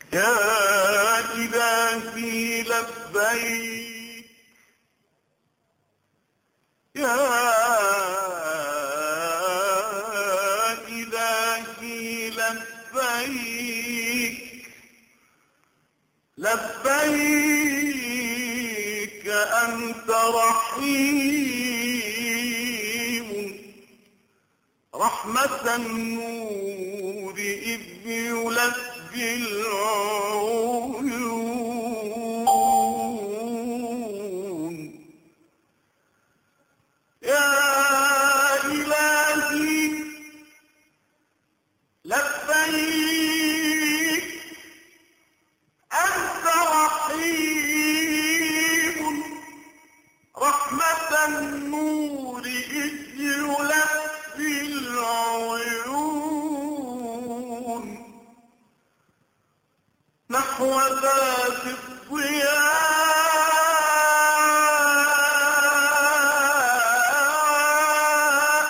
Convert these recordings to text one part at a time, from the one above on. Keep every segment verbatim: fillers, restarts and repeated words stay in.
يا إلهي لبيك، يا إلهي لبيك، لبيك أنت رحيم، رحمة النور إذ يلبي العيون. يا إلهي لبيك أنت رحيم، رحمة النور إذ يلبي العيون. نحو ذات الضياء،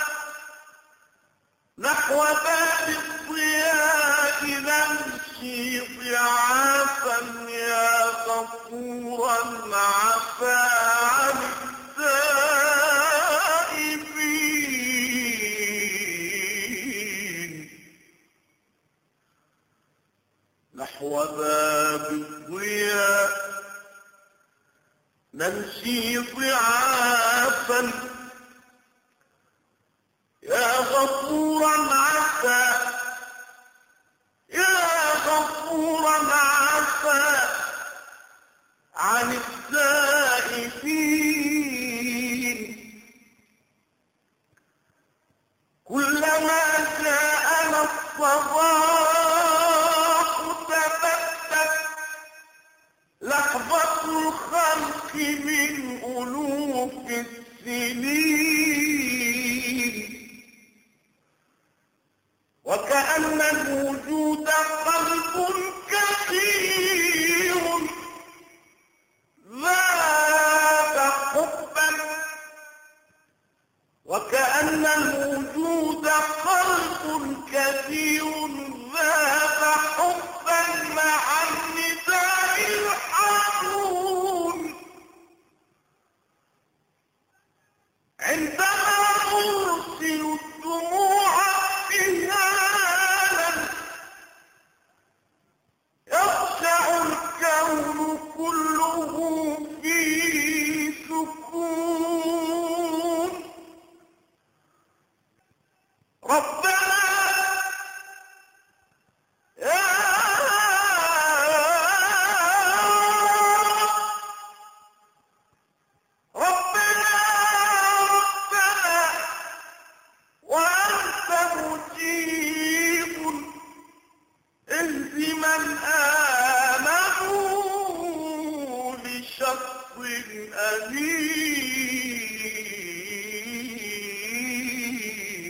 نحو ذات الضياء نمشي ضعافا، يا غفورا عفا عن التائبين. نحو باب الضياء نمشي ضعافا، يا غفورا عفا، يا غفورا عفا عن التائبين. كلما جاءنا الصباح تبدت لحظة الخلق من ألوف السنين، وكأن الوجود قلب كثير ذاب حبا، وكأن الوجود قلب كثير ذاب حبا مع النداء الحنون. عندما أرسل الدموع ابتهالا يخشع الكون كله في سكون. ربنا يا ربنا ربنا وأنت مجيب، اهد من آمنوا لشخص أليم.